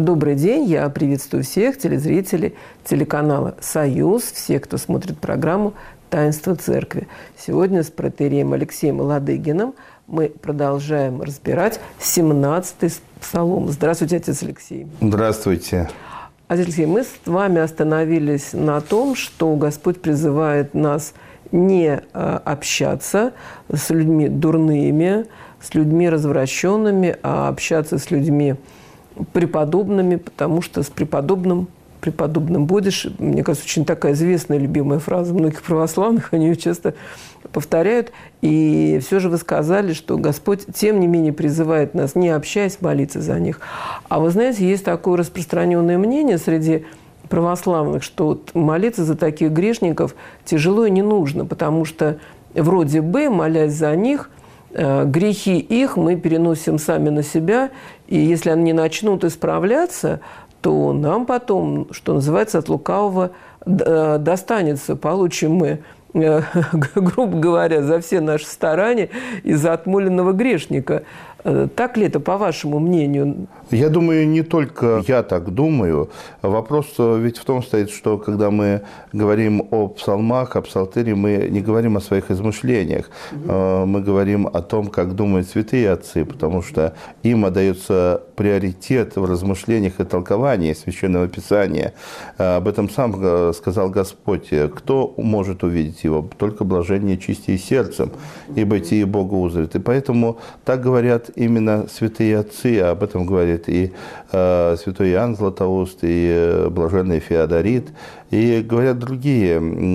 Добрый день, я приветствую всех телезрителей телеканала «Союз», всех, кто смотрит программу «Таинство Церкви». Сегодня с протоиереем Алексеем Ладыгиным мы продолжаем разбирать 17-й псалом. Здравствуйте, отец Алексей. Здравствуйте. Отец Алексей, мы с вами остановились на том, что Господь призывает нас не общаться с людьми дурными, с людьми развращенными, а общаться с людьми преподобными, потому что с преподобным будешь. Мне кажется, очень такая известная, любимая фраза многих православных, они ее часто повторяют. И все же вы сказали, что Господь, тем не менее, призывает нас, не общаясь, молиться за них. А вы знаете, есть такое распространенное мнение среди православных, что вот молиться за таких грешников тяжело и не нужно, потому что вроде бы, молясь за них, грехи их мы переносим сами на себя, и если они начнут исправляться, то нам потом, что называется, от лукавого достанется. Получим мы, грубо говоря, за все наши старания из-за отмоленного грешника. Так ли это, по вашему мнению? Я думаю, не только я так думаю. Вопрос ведь в том стоит, что когда мы говорим о псалмах, о псалтыре, мы не говорим о своих измышлениях. Мы говорим о том, как думают святые отцы, потому что им отдается приоритет в размышлениях и толковании Священного Писания. Об этом сам сказал Господь. Кто может увидеть его? Только блажение чистее сердцем, ибо те Бога узрят. И поэтому так говорят именно святые отцы, а об этом говорит и святой Иоанн Златоуст, и блаженный Феодорит, и говорят другие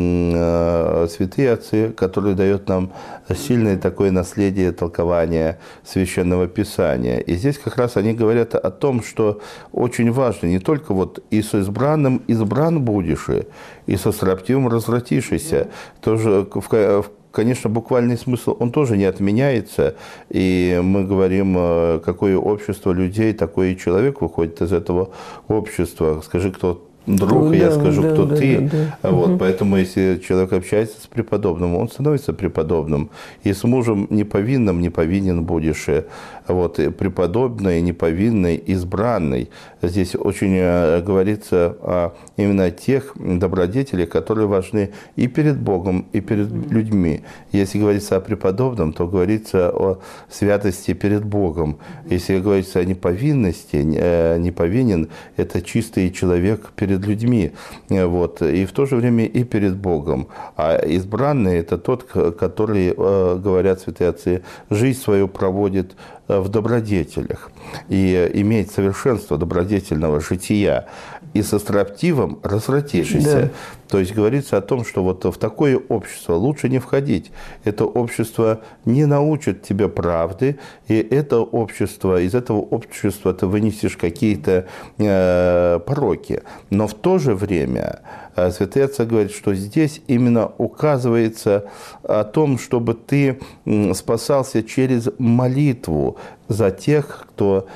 святые отцы, которые дают нам сильное такое наследие толкования Священного Писания. И здесь как раз они говорят о том, что очень важно не только вот «и со избранным избран будешь, и со строптивым развратишься». Тоже конечно, буквальный смысл, он тоже не отменяется. И мы говорим, какое общество людей, такой и человек выходит из этого общества. Скажи, кто друг, я скажу, кто ты. Вот, поэтому, если человек общается с преподобным, он становится преподобным. И с мужем неповинным не повинен будешь. Вот, и преподобный, неповинный, избранный. Здесь очень говорится о именно тех добродетелях, которые важны и перед Богом, и перед людьми. Если говорится о преподобном, то говорится о святости перед Богом. Если говорится о неповинности, неповинен – это чистый человек перед людьми, вот, и в то же время и перед Богом. А избранный – это тот, который, говорят святые отцы, жизнь свою проводит в добродетелях и имеет совершенство добродетельного жития, и со строптивым развратившийся. Да. То есть говорится о том, что вот в такое общество лучше не входить. Это общество не научит тебя правды, и это общество, из этого общества ты вынесешь какие-то пороки. Но в то же время святые отцы говорят, что здесь именно указывается о том, чтобы ты спасался через молитву за тех, кто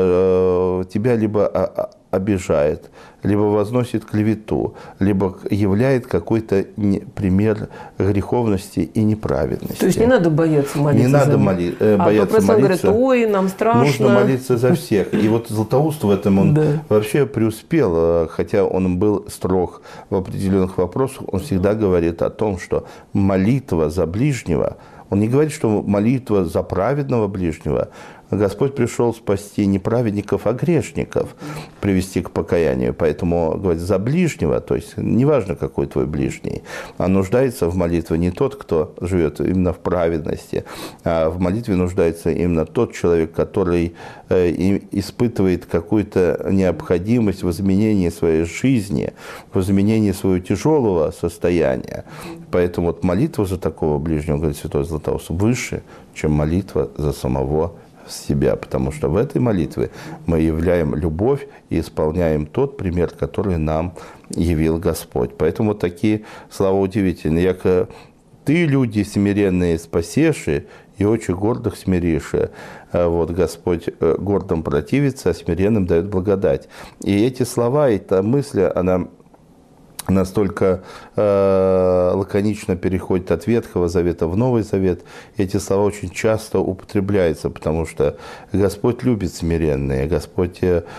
тебя либо обижает, либо возносит клевету, либо являет какой-то пример греховности и неправедности. То есть не надо бояться молиться. Не надо бояться молиться. Говорят, ой, нам страшно. Нужно молиться за всех. И вот Златоуст в этом он вообще преуспел, хотя он был строг в определенных вопросах, он всегда говорит о том, что молитва за ближнего, он не говорит, что молитва за праведного ближнего. Господь пришел спасти не праведников, а грешников, привести к покаянию. Поэтому, говорит, за ближнего, то есть неважно, какой твой ближний, а нуждается в молитве не тот, кто живет именно в праведности, а в молитве нуждается именно тот человек, который испытывает какую-то необходимость в изменении своей жизни, в изменении своего тяжелого состояния. Поэтому вот молитва за такого ближнего, говорит святой Златоуст, выше, чем молитва за самого себя, потому что в этой молитве мы являем любовь и исполняем тот пример, который нам явил Господь. Поэтому вот такие слова удивительные. Яко ты, люди смиренные, спасеши, и очень гордых смиришь. Вот Господь гордым противится, а смиренным дает благодать. И эти слова, эта мысль, она настолько лаконично переходит от Ветхого Завета в Новый Завет. Эти слова очень часто употребляются, потому что Господь любит смиренные, Господь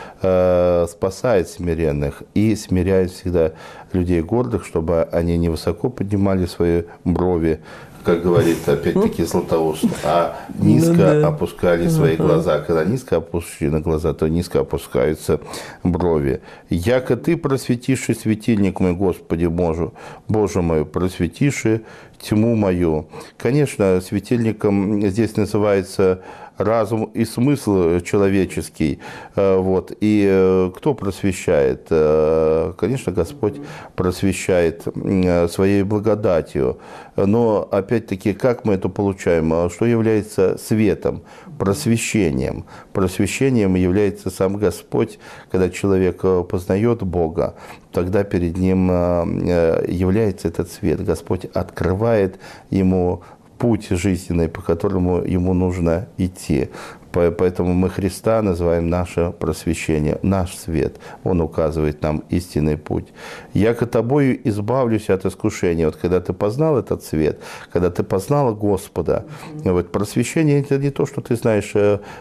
спасает смиренных и смиряет всегда людей гордых, чтобы они не высоко поднимали свои брови, как говорит опять-таки Златоуст, а низко опускали свои глаза. Когда низко опущены глаза, то низко опускаются брови. «Яко ты просветишь и светильник мой, Господи Боже мой, просветишь и тьму мою». Конечно, светильником здесь называется разум и смысл человеческий. Вот. И кто просвещает? Конечно, Господь просвещает своей благодатью. Но, опять-таки, как мы это получаем? Что является светом, просвещением? Просвещением является сам Господь. Когда человек познает Бога, тогда перед ним является этот свет. Господь открывает ему путь жизненный, по которому ему нужно идти. Поэтому мы Христа называем наше просвещение, наш свет. Он указывает нам истинный путь. «Яко тобою избавлюсь от искушения». Вот когда ты познал этот свет, когда ты познала Господа, вот, просвещение – это не то, что ты знаешь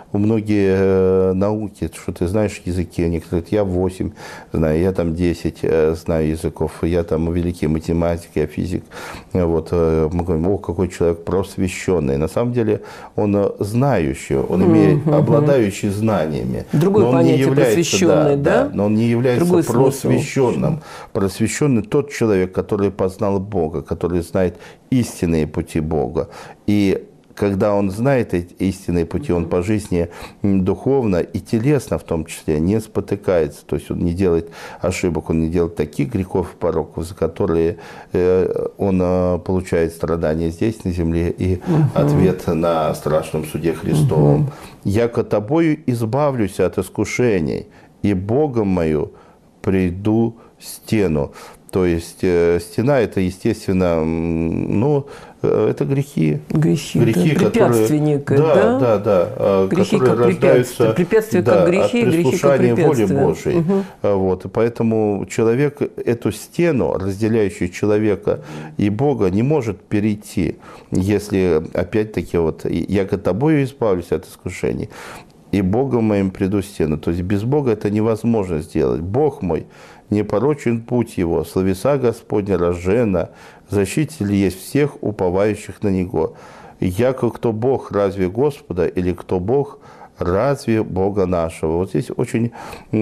многие науки, что ты знаешь языки. Некоторые говорят, я 8 знаю, я там 10 знаю языков, я там великий математик, я физик. Вот, мы говорим, о, какой человек просвещенный. На самом деле он знающий, он имеет обладающий знаниями. Другое понятие просвещенный, да? Но он не является другой просвещенным. Просвещенный тот человек, который познал Бога, который знает истинные пути Бога. И когда он знает эти истинные пути, он по жизни духовно и телесно в том числе не спотыкается. То есть он не делает ошибок, он не делает таких грехов и пороков, за которые он получает страдания здесь, на земле, и ответ на страшном суде Христовом. «Яко тобою избавлюсь от искушений, и Богом мою приду стену». То есть стена – это, естественно, ну, это грехи. Грехи, препятствие некое, да? Да. Грехи которые как рождаются препятствие как грехи, от прислушания воли Божией. Вот. И поэтому человек эту стену, разделяющую человека и Бога, не может перейти, если, опять-таки, вот, «яко тобою избавлюсь от искушений, и Богом моим приду стену». То есть без Бога это невозможно сделать. Бог мой непорочен путь его, словеса Господня рожжена, защититель есть всех уповающих на Него. Яко кто Бог, разве Господа, или кто Бог, разве Бога нашего? Вот здесь очень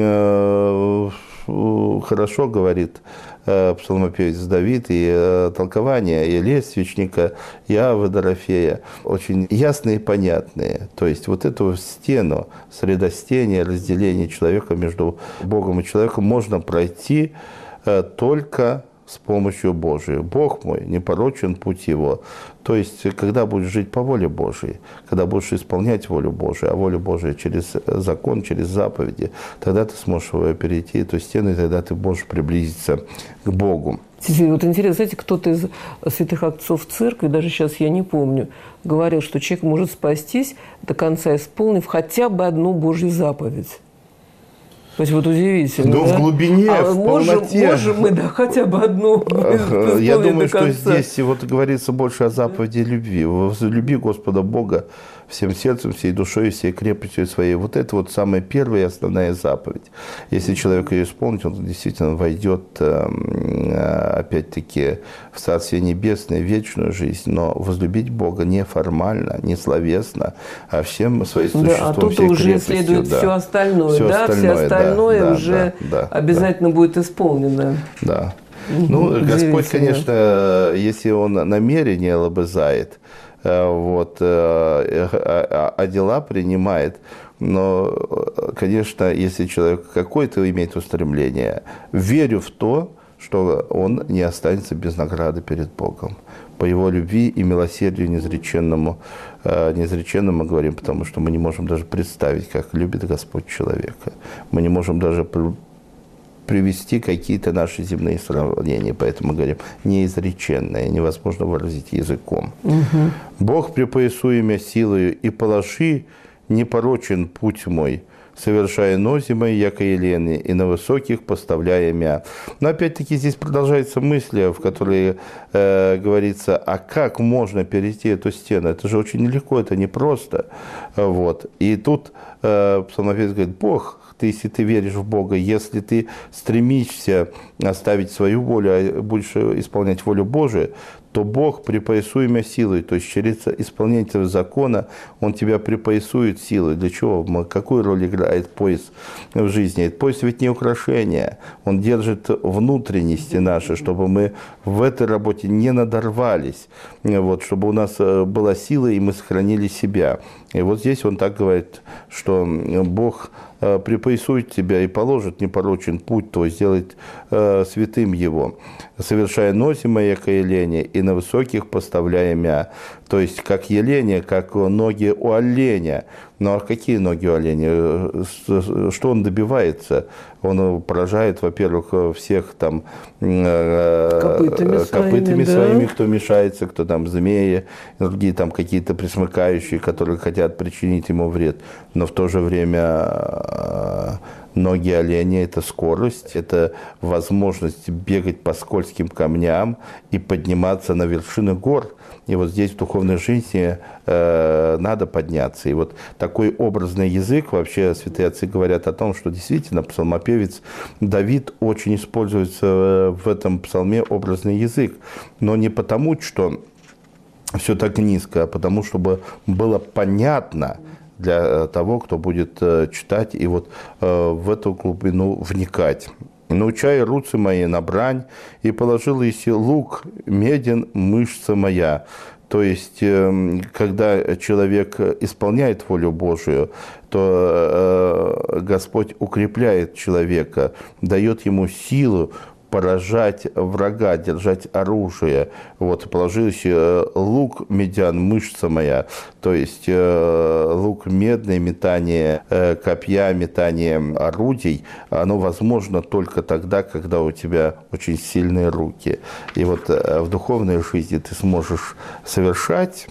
хорошо говорит псалмопевец Давид, и толкование и лествичника Иавы Дорофея очень ясные и понятные. То есть вот эту стену, средостение, разделение человека между Богом и человеком можно пройти только с помощью Божией. Бог мой, непорочен путь его. То есть, когда будешь жить по воле Божией, когда будешь исполнять волю Божию, а волю Божию через закон, через заповеди, тогда ты сможешь перейти эту стену, и тогда ты можешь приблизиться к Богу. Вот интересно, знаете, кто-то из святых отцов церкви, даже сейчас я не помню, говорил, что человек может спастись до конца, исполнив хотя бы одну Божью заповедь. То есть вот удивительно. Но да? в глубине, в полноте. Можем мы, да, хотя бы одну. Я думаю, что здесь вот говорится больше о заповеди любви. Возлюби Господа Бога всем сердцем, всей душой, всей крепостью своей. Вот это вот самая первая и основная заповедь. Если человек ее исполнит, он действительно войдет, опять-таки, в Царствие Небесное, в вечную жизнь. Но возлюбить Бога не формально, не словесно, а всем своим существом, да, а тут уже следует все остальное. Все остальное уже обязательно будет исполнено. Да. Ну, Господь, конечно, если Он намерение лобызает, вот, а дела принимает. Но, конечно, если человек какое-то имеет устремление, верю в то, что он не останется без награды перед Богом. По Его любви и милосердию неизреченному мы говорим, потому что мы не можем даже представить, как любит Господь человека. Мы не можем даже привести какие-то наши земные сравнения. Поэтому мы говорим, неизреченное, невозможно выразить языком. Бог припоясу имя силою, и положи непорочен путь мой. совершая нози мои, яко елены, и на высоких поставляя мя». Но опять-таки здесь продолжаются мысли, в которые говорится, а как можно перейти эту стену? Это же очень нелегко, это непросто. Вот. И тут псалмопевец говорит: Бог, если ты веришь в Бога, если ты стремишься оставить свою волю, а будешь исполнять волю Божию, то Бог припоясуемя силой, то есть через исполнение этого закона Он тебя припоясует силой. Для чего? Какую роль играет пояс в жизни? Этот пояс ведь не украшение, он держит внутренности наши, чтобы мы в этой работе не надорвались, вот, чтобы у нас была сила, и мы сохранили себя. И вот здесь он так говорит, что Бог припоясует тебя и положит непорочен путь твой, сделает святым его, совершая носи мои, яко елене, и на высоких поставляя мя. То есть, как елене, как ноги у оленя. Ну, а какие ноги у оленя? Что он добивается? Он поражает, во-первых, всех там копытами своими, кто мешается, кто там змеи, другие там какие-то пресмыкающие, которые хотят причинить ему вред. Но в то же время ноги оленя – это скорость, это возможность бегать по скользким камням и подниматься на вершины гор. И вот здесь в духовной жизни надо подняться. И вот такой образный язык, вообще святые отцы говорят о том, что действительно псалмопевец Давид очень используется в этом псалме образный язык. Но не потому, что все так низко, а потому, чтобы было понятно для того, кто будет читать и вот в эту глубину вникать. «Научай руцы мои на брань, и положил еси лук меден мышца моя». То есть, когда человек исполняет волю Божию, то Господь укрепляет человека, дает ему силу поражать врага, держать оружие. Вот, положился лук медян, мышца моя, то есть лук медный, метание копья, метание орудий, оно возможно только тогда, когда у тебя очень сильные руки. И вот в духовной жизни ты сможешь совершать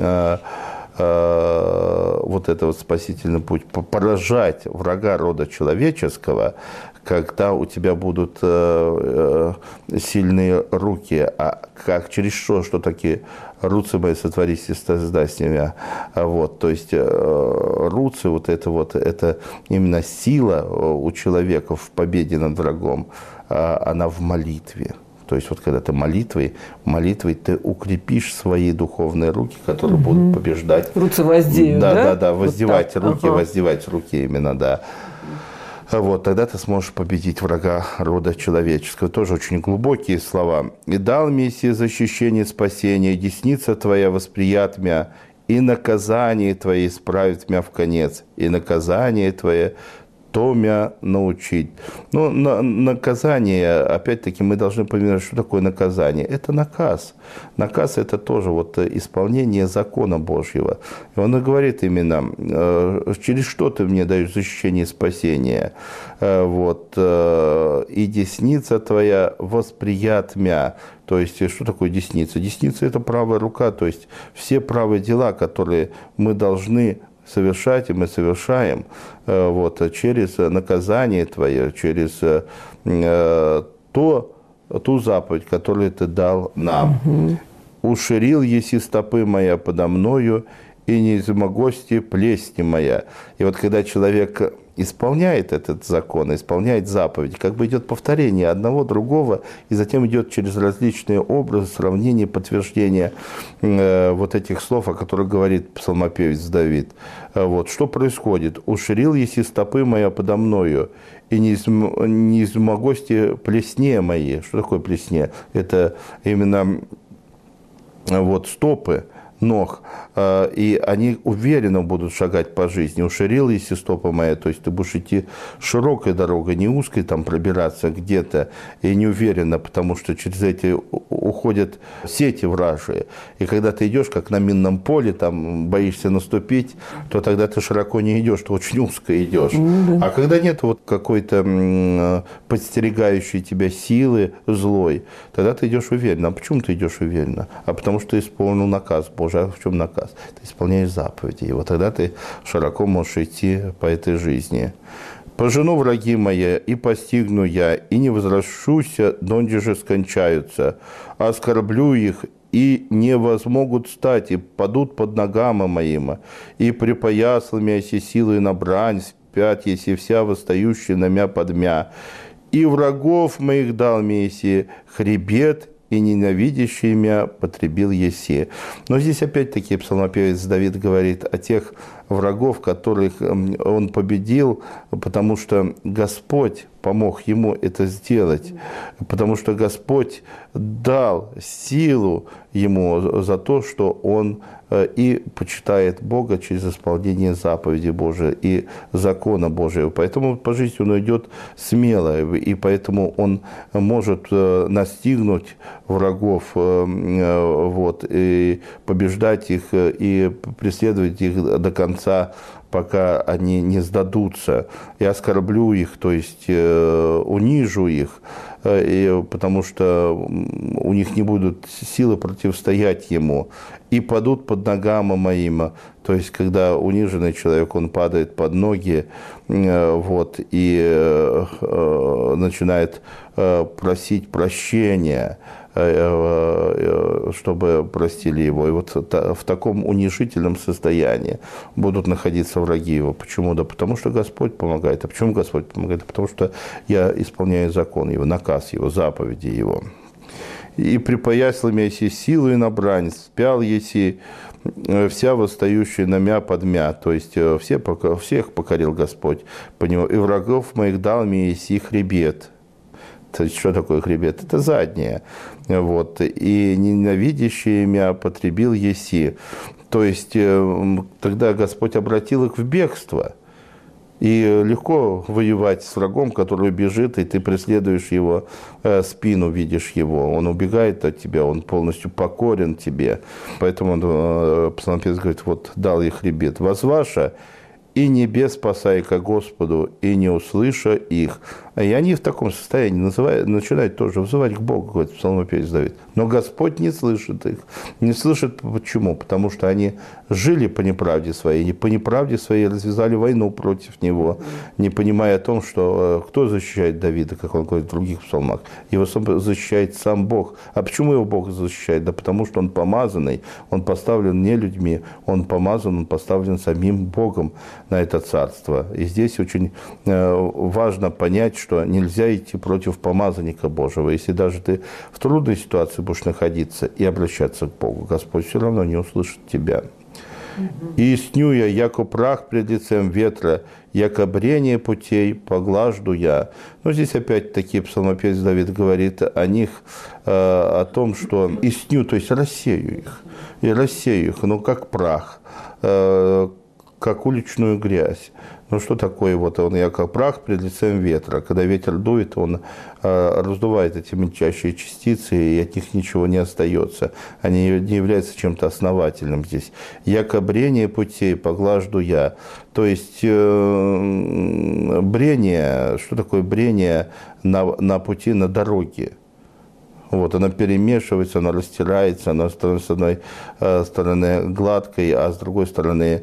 вот это вот спасительный путь, поражать врага рода человеческого, когда у тебя будут сильные руки. А как, через что такие руцы мои сотворись и создай с ними. Вот, то есть руцы, это именно сила у человека в победе над врагом, она в молитве. То есть вот когда ты молитвой ты укрепишь свои духовные руки, которые будут побеждать. Руцы воздеют, да? Да, воздевать вот руки, воздевать руки именно, да. Вот, тогда ты сможешь победить врага рода человеческого. Тоже очень глубокие слова. «И дал Мессия защищение, спасение, десница твоя восприят мя, и наказание твое исправит мя в конец, и наказание твое то мя научить». Ну, наказание, опять-таки, мы должны понимать, что такое наказание. Это наказ. Наказ – это тоже вот исполнение закона Божьего. И он и говорит именно, через что ты мне даешь защищение и спасение. Вот. «И десница твоя восприят мя». То есть, что такое десница? Десница – это правая рука, то есть все правые дела, которые мы должны совершать, и мы совершаем вот, через наказание Твое, через ту заповедь, которую Ты дал нам. «Уширил еси стопы моя подо мною, и не измогости плесни моя». И вот когда человек исполняет этот закон, исполняет заповедь, как бы идет повторение одного, другого, и затем идет через различные образы, сравнения, подтверждения вот этих слов, о которых говорит псалмопевец Давид. Вот, что происходит? «Уширил еси стопы моя подо мною, и не измогости плесне мои». Что такое плесне? Это именно вот стопы ног, и они уверенно будут шагать по жизни. «Уширил еси стопа моя», то есть ты будешь идти широкой дорогой, не узкой там пробираться где-то, и неуверенно, потому что через эти уходят сети вражие. И когда ты идешь, как на минном поле, там боишься наступить, то тогда ты широко не идешь, ты очень узко идешь. А когда нет вот какой-то подстерегающей тебя силы злой, тогда ты идешь уверенно. А почему ты идешь уверенно? А потому что ты исполнил наказ Божий. А в чем наказ? Ты исполняешь заповеди. И вот тогда ты широко можешь идти по этой жизни. «Пожену враги мои, и постигну я, и не возвращуся, донде же скончаются. Оскорблю их, и не возмогут стать, и падут под ногами моими. И припоясал меня си силой на брань, спят, если вся восстающая на мя подмя. И врагов моих дал мне еси хребет, и ненавидящий меня потребил еси». Но здесь опять-таки псалмопевец Давид говорит о тех врагов, которых он победил, потому что Господь помог ему это сделать, потому что Господь дал силу ему за то, что он и почитает Бога через исполнение заповеди Божией и закона Божьего. Поэтому по жизни он идет смело, и поэтому он может настигнуть врагов, вот, и побеждать их, и преследовать их до конца, пока они не сдадутся. Я оскорблю их, то есть унижу их, потому что у них не будут силы противостоять ему. И падут под ногами моими. То есть, когда униженный человек, он падает под ноги, вот, и начинает просить прощения, чтобы простили его. И вот в таком унижительном состоянии будут находиться враги его. Почему? Да потому что Господь помогает. А почему Господь помогает? Потому что я исполняю закон его, наказ его, заповеди его. «И припоясал меня еси силой на брань, спял еси вся восстающая на мя подмя». То есть всех покорил Господь по нему. «И врагов моих дал мне еси хребет». То есть, что такое хребет? Это заднее. Вот. «И ненавидящие меня потребил еси». То есть, тогда Господь обратил их в бегство. И легко воевать с врагом, который бежит, и ты преследуешь его спину, видишь его. Он убегает от тебя, он полностью покорен тебе. Поэтому псалмопевец говорит, вот дал ей хребет. «Возваша, и небес спасай ко Господу, и не услыша их». И они в таком состоянии начинают тоже взывать к Богу, говорит псалмопевец Давид. Но Господь не слышит их. Не слышит почему? Потому что они жили по неправде своей, и по неправде своей развязали войну против него, не понимая о том, что кто защищает Давида, как он говорит в других псалмах. Его защищает сам Бог. А почему его Бог защищает? Да потому что он помазанный, он поставлен не людьми, он помазан, он поставлен самим Богом на это царство. И здесь очень важно понять, что нельзя идти против помазанника Божьего. Если даже ты в трудной ситуации будешь находиться и обращаться к Богу, Господь все равно не услышит тебя. «И сню я, яко прах пред лицем ветра, яко брение путей поглажду я». Но здесь опять-таки псалмопевец Давид говорит о них, о том, что «и сню», то есть рассею их, и рассею их, ну, как прах, как уличную грязь. Ну, что такое? Вот он, я как прах пред лицем ветра. Когда ветер дует, он раздувает эти мельчайшие частицы, и от них ничего не остается. Они не являются чем-то основательным здесь. «Яко брение путей поглажду я». То есть, брение, что такое брение на пути, на дороге? Вот, она перемешивается, она растирается, она с одной стороны гладкой, а с другой стороны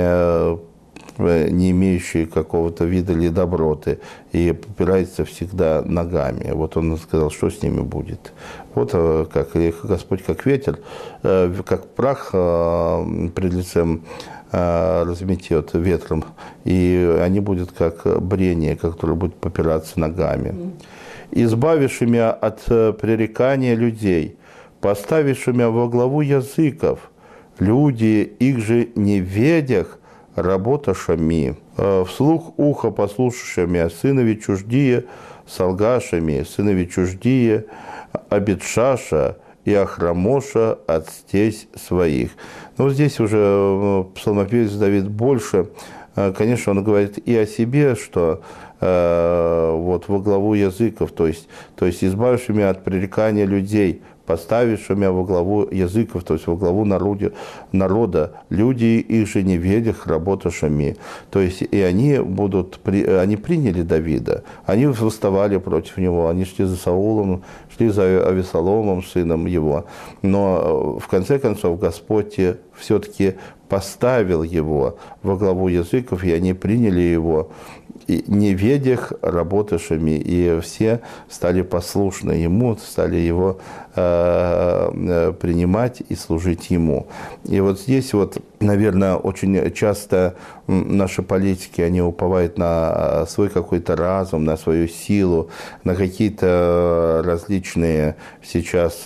не имеющие какого-то вида или доброты, и попирается всегда ногами. Вот он сказал, что с ними будет. Вот как Господь, как ветер, как прах пред лицем разметет ветром, и они будут как брение, которое будет попираться ногами. «Избавишь меня от пререкания людей, поставишь меня во главу языков, люди, их же не ведях, работашами, вслух ухо послушавшими, сынови чуждие, солгашами, сынови чуждие, Абидшаша и Ахрамоша от стесь своих». Но вот здесь уже псалмопевец Давид больше, конечно, он говорит и о себе, что вот во главу языков, то есть избавивший меня от пререкания людей, поставивший меня во главу языков, то есть во главу народа, люди их же неведях, работавшими. То есть и они приняли Давида, они восставали против него, они шли за Саулом, шли за Авесоломом, сыном его. Но в конце концов Господь все-таки поставил его во главу языков, и они приняли его, и неведях работавшими, и все стали послушны ему, стали его принимать и служить ему. И вот здесь вот, наверное, очень часто наши политики, они уповают на свой какой-то разум, на свою силу, на какие-то различные сейчас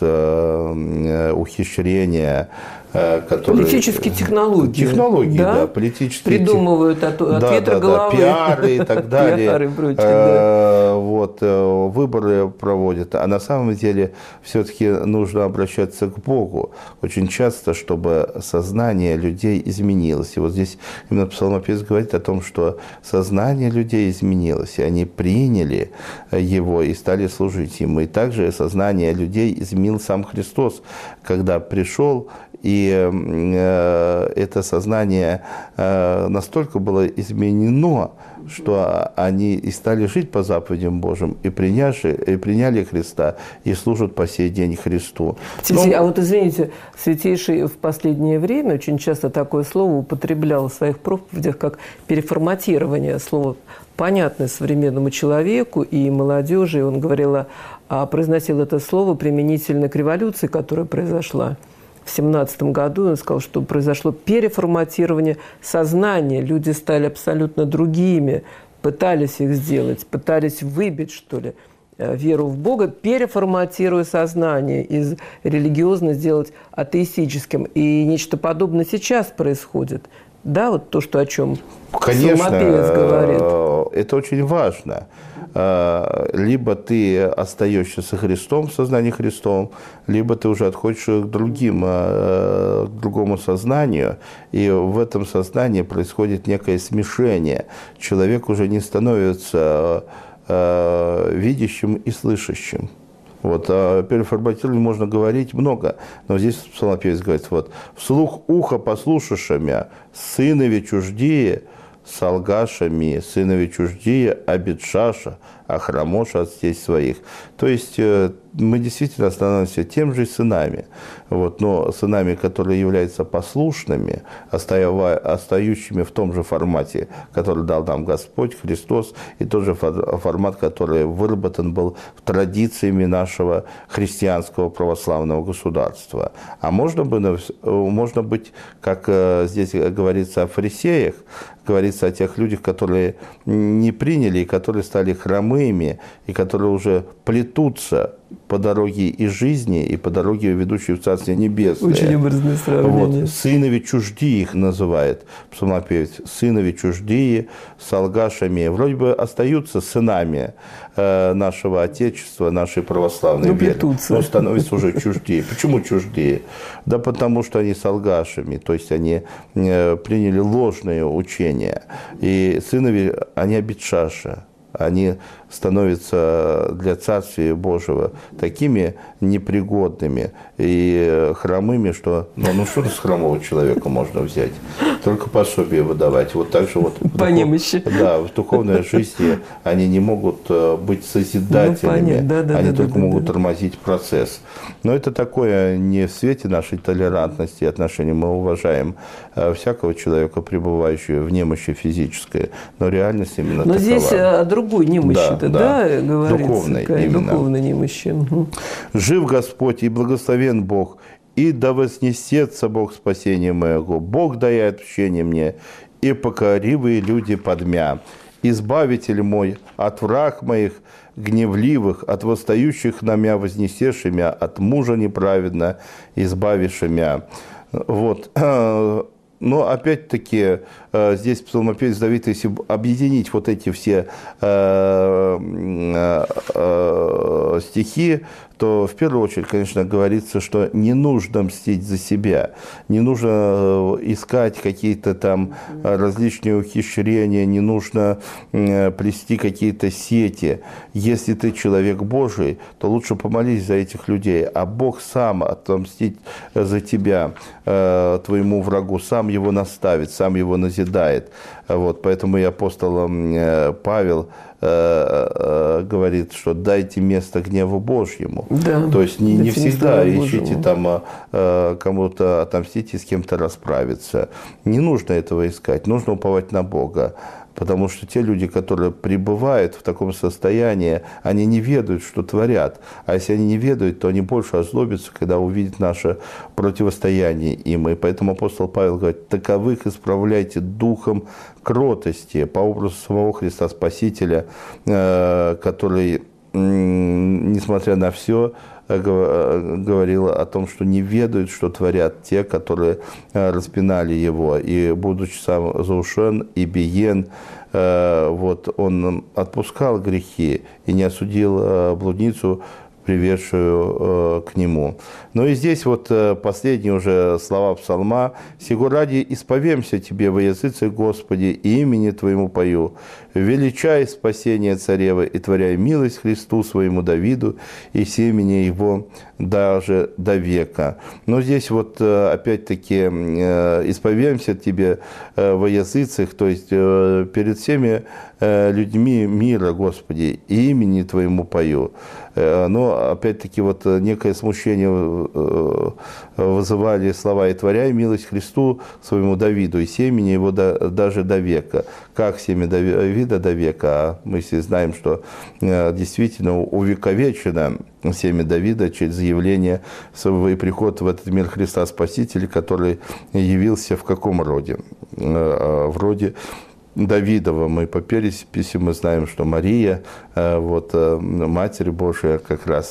ухищрения, которые... Политические технологии. Технологии, да, политические. Придумывают от ветра головы. Пиары и так далее. Пиары и прочее, да. Вот, выборы проводят. А на самом деле все-таки нужно обращаться к Богу. Очень часто, чтобы сознание людей изменилось. И вот здесь именно псалмопевец говорит о том, что сознание людей изменилось, и они приняли его и стали служить ему. И также сознание людей изменил сам Христос, когда пришел, и это сознание настолько было изменено, что они и стали жить по заповедям Божьим, и приняли Христа, и служат по сей день Христу. А вот извините, Святейший в последнее время очень часто такое слово употреблял в своих проповедях, как переформатирование, слово понятное современному человеку и молодежи. И он произносил это слово применительно к революции, которая произошла в 1917 году. Он сказал, что произошло переформатирование сознания. Люди стали абсолютно другими, пытались их сделать, пытались выбить, что ли, веру в Бога, переформатируя сознание, из религиозно сделать атеистическим. И нечто подобное сейчас происходит. Да, вот то, о чем псалмопевец говорит. Это очень важно. Либо ты остаешься со Христом, в сознании Христом, либо ты уже отходишь к другому сознанию, и в этом сознании происходит некое смешение. Человек уже не становится видящим и слышащим. Вот, о переформатировании можно говорить много, но здесь псалмопевец говорит, вот, «Вслух ухо послушавшими, сынови чуждие, солгашами, сынови чуждие, обидшаша, охромоша от стесь своих». То есть мы действительно становимся тем же сынами, вот, но сынами, которые являются послушными, остающими в том же формате, который дал нам Господь, Христос, и тот же формат, который выработан был традициями нашего христианского православного государства. А можно быть, как здесь говорится о фарисеях, говорится о тех людях, которые не приняли, и которые стали хромыми, и которые уже плетутся по дороге и жизни, и по дороге, ведущей в Царствие Небесное. Очень образное сравнение. Вот. «Сынови чуждие» их называет псалмопевец. «Сынови чуждие, солгашами». Вроде бы остаются сынами нашего Отечества, нашей православной веры, но становятся уже чуждее. Почему чуждее? Да потому что они солгашами, то есть они приняли ложные учения. И сынови, они обидшаша. Они становятся для Царствия Божьего такими непригодными и хромыми, что... что с хромого человека можно взять? Только пособие выдавать. Вот так же вот... По немощи. Да, в духовной жизни они не могут быть созидателями, они только могут тормозить процесс. Но это такое не в свете нашей толерантности и отношений. Мы уважаем всякого человека, пребывающего в немощи физической, но реальность именно такова. Но здесь о другой немощи-то, да, говорится? Духовной именно. Духовной немощи. Угу. «Жив Господь и благословен Бог, и да вознесется Бог спасения моего. Бог дает общение мне, и покоривые люди подмя. Избавитель мой от враг моих гневливых, от восстающих на мя вознесеши мя, от мужа неправедно избавиши мя». Вот. Но опять-таки здесь псалмопевец Давид, если объединить вот эти все стихи, то в первую очередь, конечно, говорится, что не нужно мстить за себя, не нужно искать какие-то там различные ухищрения, не нужно плести какие-то сети. Если ты человек Божий, то лучше помолись за этих людей, а Бог сам отомстит за тебя, твоему врагу, сам его наставит, сам его назидает. Вот, поэтому и апостол Павел говорит, что дайте место гневу Божьему. Да, то есть не всегда ищите там кому-то отомстить и с кем-то расправиться. Не нужно этого искать, нужно уповать на Бога. Потому что те люди, которые пребывают в таком состоянии, они не ведают, что творят. А если они не ведают, то они больше озлобятся, когда увидят наше противостояние им. И поэтому апостол Павел говорит: таковых исправляйте духом кротости, по образу самого Христа Спасителя, который, несмотря на все, говорил о том, что не ведают, что творят те, которые распинали его. И, будучи сам заушен и биен, вот, он отпускал грехи и не осудил блудницу, приведшую к нему. Но и здесь вот последние уже слова псалма: «Сего ради исповемся Тебе во языце, Господи, и имени Твоему пою. Величай спасение царевы и творяй милость Христу своему Давиду и семени его даже до века». Но здесь вот опять-таки исповемся Тебе во языцах, то есть перед всеми людьми мира, Господи, и имени Твоему пою. Но опять-таки вот некое смущение вызывали слова: «И творяй милость Христу своему Давиду и семени его даже до века». Как семя Давида до века? А мы все знаем, что действительно увековечено семя Давида через явление своего и приход в этот мир Христа Спасителя, который явился в каком роде? В роде Давидова. Мы по переписи мы знаем, что Мария, вот, Матерь Божия, как раз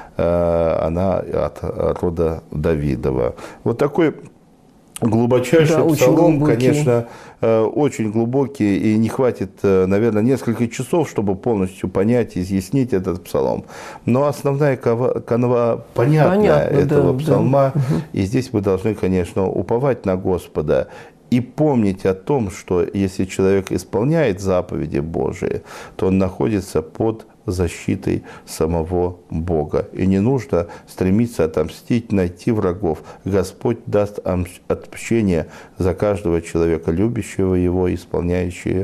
она от рода Давидова. Вот такой глубочайший псалом, конечно, очень глубокий, и не хватит, наверное, несколько часов, чтобы полностью понять и изъяснить этот псалом. Но основная канва понятна этого псалма, и здесь мы должны, конечно, уповать на Господа и помнить о том, что если человек исполняет заповеди Божии, то он находится под защитой самого Бога. И не нужно стремиться отомстить, найти врагов. Господь даст отмщение за каждого человека, любящего Его, исполняющего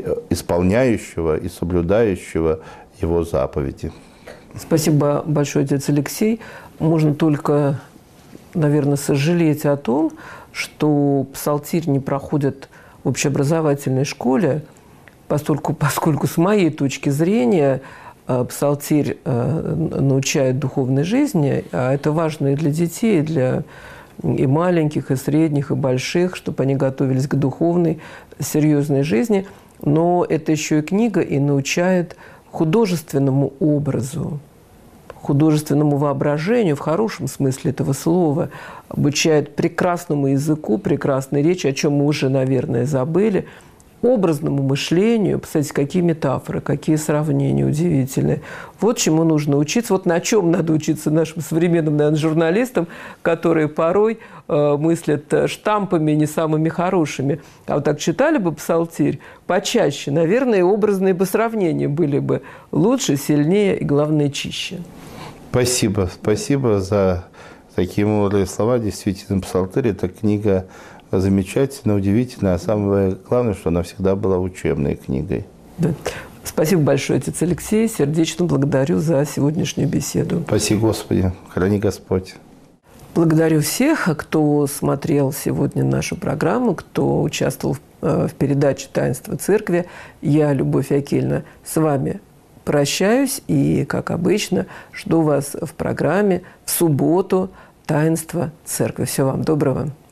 и соблюдающего Его заповеди. Спасибо большое, отец Алексей. Можно только, наверное, сожалеть о том, что псалтирь не проходит в общеобразовательной школе, поскольку с моей точки зрения псалтирь научает духовной жизни, а это важно и для детей, и для и маленьких, и средних, и больших, чтобы они готовились к духовной, серьезной жизни. Но это еще и книга, и научает художественному образу, художественному воображению, в хорошем смысле этого слова, обучает прекрасному языку, прекрасной речи, о чем мы уже, наверное, забыли, образному мышлению. Посмотрите, какие метафоры, какие сравнения удивительные. Вот чему нужно учиться. Вот на чем надо учиться нашим современным, наверное, журналистам, которые порой мыслят штампами не самыми хорошими. А вот так читали бы псалтирь почаще, наверное, и образные бы сравнения были бы лучше, сильнее и, главное, чище. Спасибо. Спасибо за такие мудрые слова. Действительно, псалтырь – это книга замечательная, удивительная. А самое главное, что она всегда была учебной книгой. Да. Спасибо большое, отец Алексей. Сердечно благодарю за сегодняшнюю беседу. Спасибо, Господи. Храни Господь. Благодарю всех, кто смотрел сегодня нашу программу, кто участвовал в передаче «Таинство Церкви». Я, Любовь Акельна, с вами прощаюсь и, как обычно, жду вас в программе в субботу «Таинство Церкви». Всего вам доброго.